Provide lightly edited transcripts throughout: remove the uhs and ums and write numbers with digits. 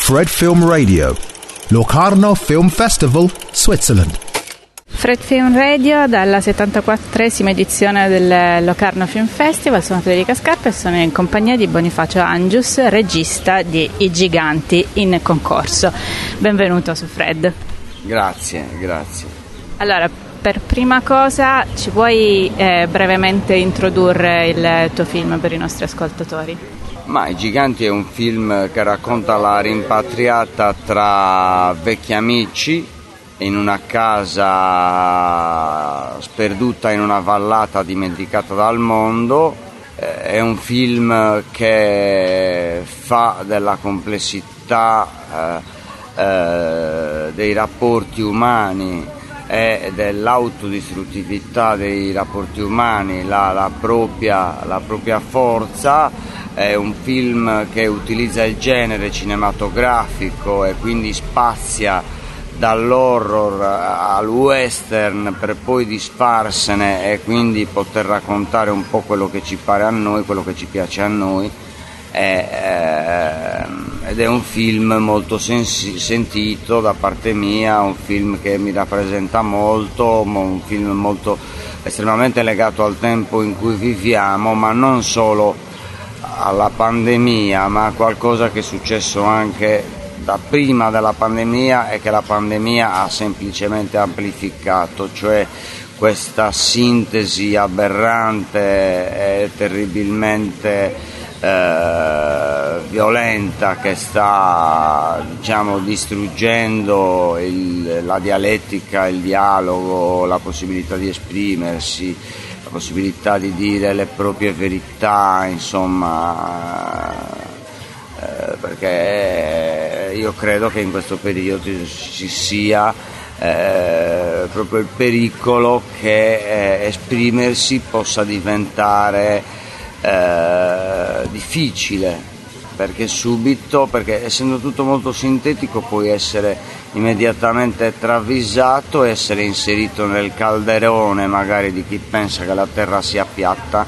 Fred Film Radio, Locarno Film Festival, Switzerland. Fred Film Radio dalla 74esima edizione del Locarno Film Festival. Sono Federica Scarpa e sono in compagnia di Bonifacio Angius, regista di I Giganti in concorso. Benvenuto su Fred. Grazie. Allora, per prima cosa ci puoi brevemente introdurre il tuo film per i nostri ascoltatori? Ma I Giganti è un film che racconta la rimpatriata tra vecchi amici in una casa sperduta in una vallata dimenticata dal mondo. È un film che fa della complessità dei rapporti umani e dell'autodistruttività dei rapporti umani la propria forza. È un film che utilizza il genere cinematografico e quindi spazia dall'horror al western per poi disfarsene e quindi poter raccontare un po' quello che ci pare a noi, quello che ci piace a noi. Ed è un film molto sentito da parte mia, un film che mi rappresenta molto, un film molto estremamente legato al tempo in cui viviamo, ma non solo alla pandemia, ma a qualcosa che è successo anche da prima della pandemia e che la pandemia ha semplicemente amplificato, cioè questa sintesi aberrante e terribilmente violenta che sta distruggendo la dialettica, il dialogo, la possibilità di esprimersi, la possibilità di dire le proprie verità, insomma. Perché io credo che in questo periodo ci sia proprio il pericolo che esprimersi possa diventare difficile, perché essendo tutto molto sintetico puoi essere immediatamente travisato, essere inserito nel calderone magari di chi pensa che la terra sia piatta.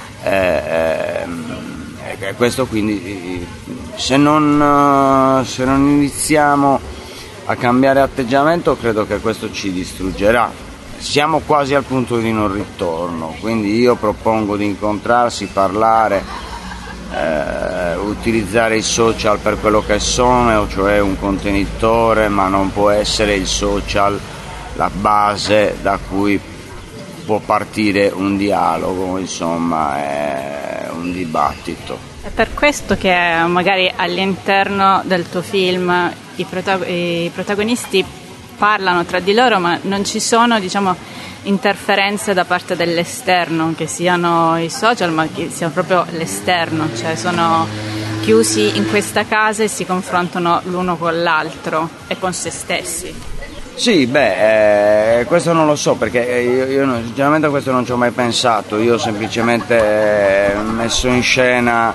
Questo quindi se non iniziamo a cambiare atteggiamento, credo che questo ci distruggerà. Siamo quasi al punto di non ritorno, quindi io propongo di incontrarsi, parlare, utilizzare i social per quello che sono, cioè un contenitore, ma non può essere il social la base da cui può partire un dialogo, insomma, è un dibattito. È per questo che magari all'interno del tuo film i protagonisti parlano tra di loro, ma non ci sono, interferenze da parte dell'esterno, che siano i social, ma che siano proprio l'esterno, cioè sono chiusi in questa casa e si confrontano l'uno con l'altro e con se stessi. Sì, questo non lo so, perché io sinceramente questo non ci ho mai pensato. Io ho semplicemente messo in scena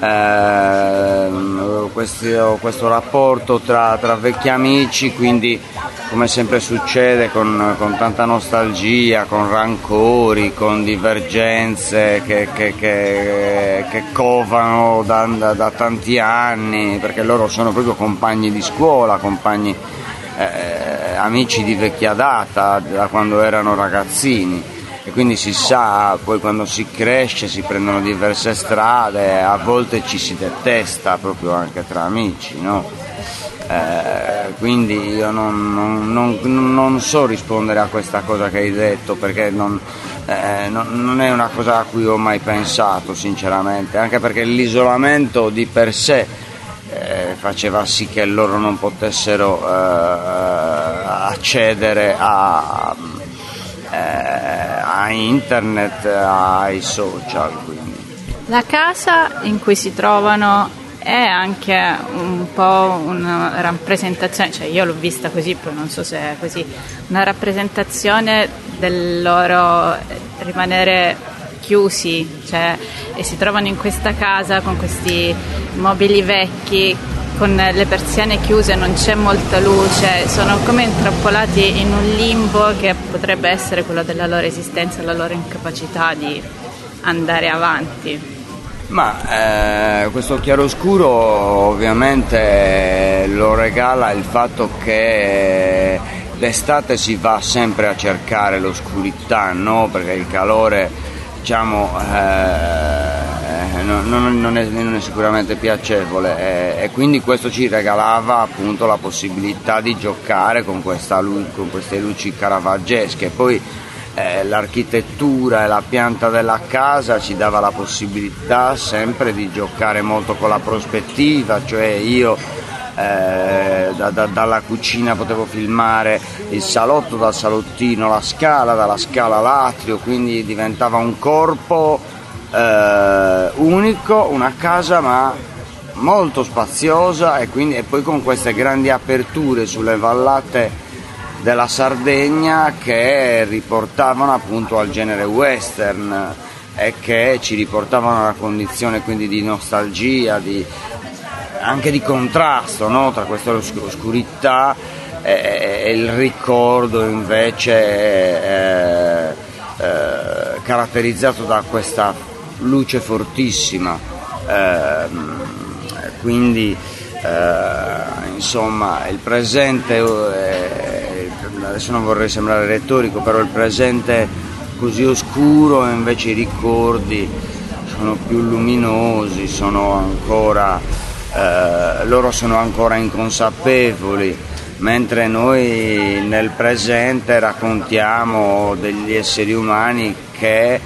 questo rapporto tra vecchi amici, quindi come sempre succede con tanta nostalgia, con rancori, con divergenze che covano da tanti anni, perché loro sono proprio compagni di scuola, amici di vecchia data, da quando erano ragazzini, e quindi si sa, poi quando si cresce si prendono diverse strade, a volte ci si detesta proprio anche tra amici, no? Quindi io non so rispondere a questa cosa che hai detto, perché non è una cosa a cui ho mai pensato sinceramente, anche perché l'isolamento di per sé faceva sì che loro non potessero accedere a internet, ai social. Quindi la casa in cui si trovano è anche un po' una rappresentazione, cioè io l'ho vista così, poi non so se è così, una rappresentazione del loro rimanere chiusi, cioè, e si trovano in questa casa con questi mobili vecchi, con le persiane chiuse, non c'è molta luce, sono come intrappolati in un limbo che potrebbe essere quello della loro esistenza, la loro incapacità di andare avanti. Ma questo chiaroscuro ovviamente lo regala il fatto che d'estate si va sempre a cercare l'oscurità, no? Perché il calore, diciamo, non è sicuramente piacevole, e quindi questo ci regalava appunto la possibilità di giocare con queste luci caravaggesche. Poi l'architettura e la pianta della casa ci dava la possibilità sempre di giocare molto con la prospettiva, cioè io dalla cucina potevo filmare il salotto, dal salottino la scala, dalla scala l'atrio, quindi diventava un corpo unico, una casa ma molto spaziosa, e poi con queste grandi aperture sulle vallate della Sardegna che riportavano appunto al genere western e che ci riportavano alla condizione quindi di nostalgia, anche di contrasto, no? Tra questa oscurità e il ricordo invece caratterizzato da questa luce fortissima, quindi insomma il presente, adesso non vorrei sembrare retorico, però il presente così oscuro, e invece i ricordi sono più luminosi, loro sono ancora inconsapevoli, mentre noi nel presente raccontiamo degli esseri umani che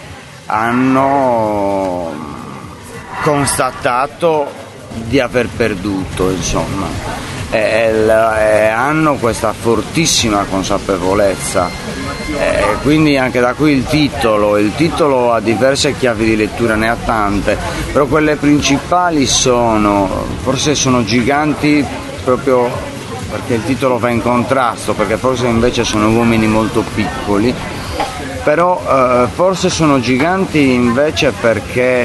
hanno constatato di aver perduto, insomma, e hanno questa fortissima consapevolezza, quindi anche da qui il titolo ha diverse chiavi di lettura, ne ha tante, però quelle principali forse sono giganti proprio perché il titolo va in contrasto, perché forse invece sono uomini molto piccoli, però forse sono giganti invece perché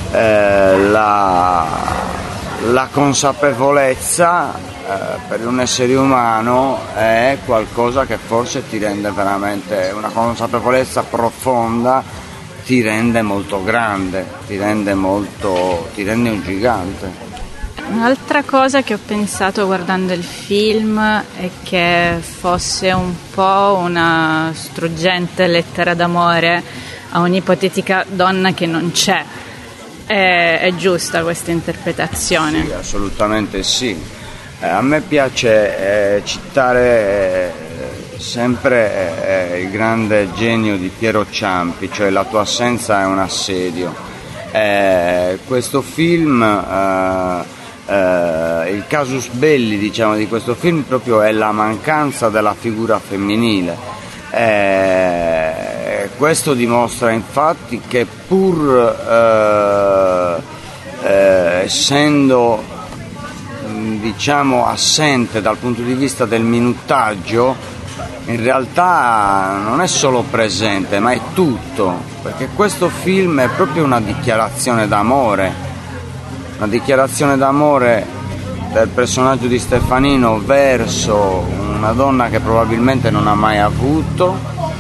la consapevolezza per un essere umano è qualcosa che forse ti rende veramente, una consapevolezza profonda ti rende molto grande, ti rende un gigante. Un'altra cosa che ho pensato guardando il film è che fosse un po' una struggente lettera d'amore a un'ipotetica donna che non c'è. È giusta questa interpretazione? Sì, assolutamente sì. A me piace citare sempre il grande genio di Piero Ciampi, cioè La tua assenza è un assedio. Questo film, il casus belli, diciamo, di questo film proprio è la mancanza della figura femminile. Questo dimostra infatti che pur essendo diciamo assente dal punto di vista del minutaggio, in realtà non è solo presente ma è tutto, perché questo film è proprio una dichiarazione d'amore del personaggio di Stefanino verso una donna che probabilmente non ha mai avuto,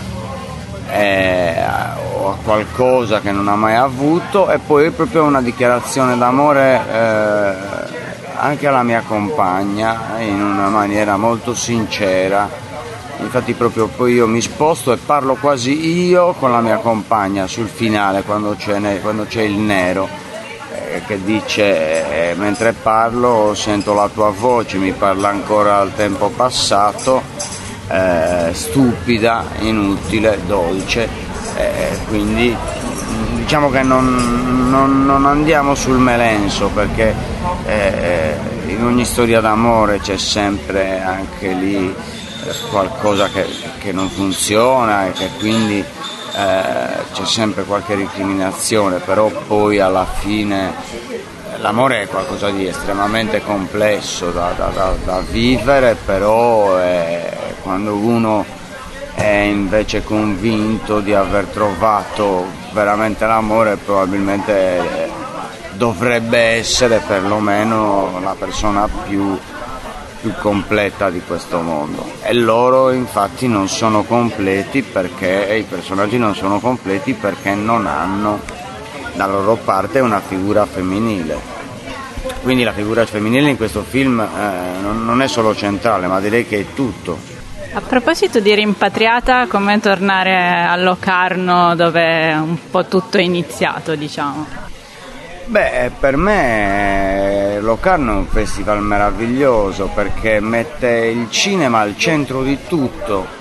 o a qualcosa che non ha mai avuto, e poi è proprio una dichiarazione d'amore anche alla mia compagna in una maniera molto sincera. Infatti proprio poi io mi sposto e parlo quasi io con la mia compagna sul finale, quando c'è il nero che dice mentre parlo sento la tua voce, mi parla ancora al tempo passato, stupida, inutile, dolce, quindi diciamo che non andiamo sul melenso, perché in ogni storia d'amore c'è sempre anche lì qualcosa che non funziona e che quindi c'è sempre qualche recriminazione, però poi alla fine l'amore è qualcosa di estremamente complesso da vivere, però quando uno è invece convinto di aver trovato veramente l'amore, probabilmente dovrebbe essere perlomeno la persona più completa di questo mondo, e loro infatti non sono completi, perché i personaggi non sono completi perché non hanno dalla loro parte una figura femminile. Quindi la figura femminile in questo film non è solo centrale, ma direi che è tutto. A proposito di rimpatriata, come tornare a Locarno dove un po' tutto è iniziato, diciamo? Beh, per me Locarno è un festival meraviglioso perché mette il cinema al centro di tutto.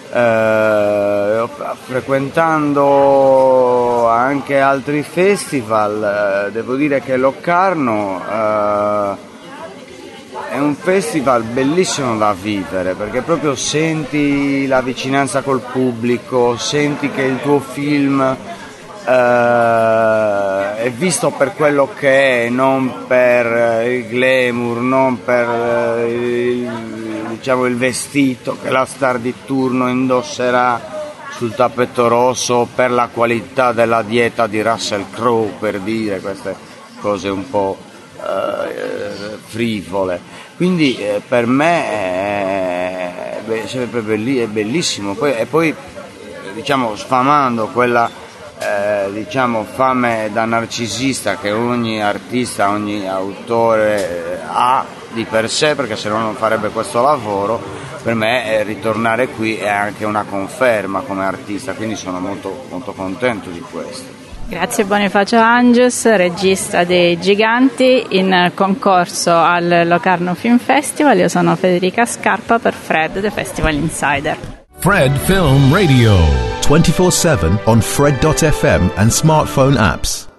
Frequentando anche altri festival, devo dire che Locarno è un festival bellissimo da vivere perché proprio senti la vicinanza col pubblico, senti che il tuo film è visto per quello che è, non per il glamour, non per il vestito che la star di turno indosserà sul tappeto rosso, per la qualità della dieta di Russell Crowe, per dire queste cose un po' frivole. Quindi per me è bellissimo. Poi diciamo, sfamando quella fame da narcisista che ogni artista, ogni autore ha di per sé, perché se no non farebbe questo lavoro. Per me ritornare qui è anche una conferma come artista, quindi sono molto, molto contento di questo. Grazie Bonifacio Angius, regista dei Giganti, in concorso al Locarno Film Festival. Io sono Federica Scarpa per Fred, The Festival Insider. Fred Film Radio 24/7 on Fred.fm and smartphone apps.